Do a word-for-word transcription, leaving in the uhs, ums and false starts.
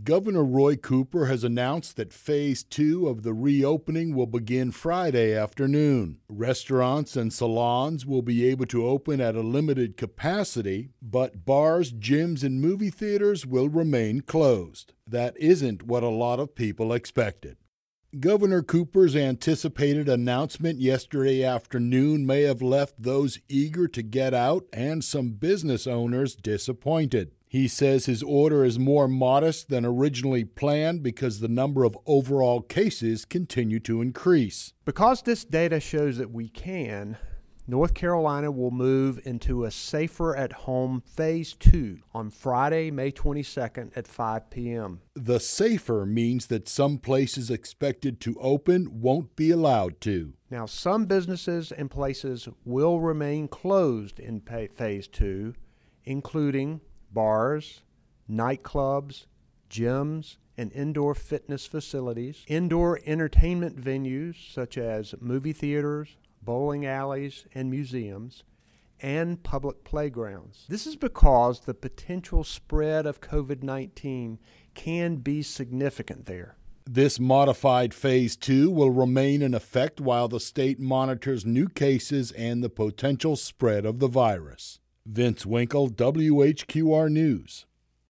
Governor Roy Cooper has announced that Phase two of the reopening will begin Friday afternoon. Restaurants and salons will be able to open at a limited capacity, but bars, gyms, and movie theaters will remain closed. That isn't what a lot of people expected. Governor Cooper's anticipated announcement yesterday afternoon may have left those eager to get out and some business owners disappointed. He says his order is more modest than originally planned because the number of overall cases continue to increase. Because this data shows that we can, North Carolina will move into a safer at home phase two on Friday, May twenty-second at five p.m. The safer means that some places expected to open won't be allowed to. Now, some businesses and places will remain closed in phase two, including bars, nightclubs, gyms, and indoor fitness facilities, indoor entertainment venues such as movie theaters, bowling alleys, and museums, and public playgrounds. This is because the potential spread of COVID nineteen can be significant there. This modified Phase two will remain in effect while the state monitors new cases and the potential spread of the virus. Vince Winkle, W H Q R News.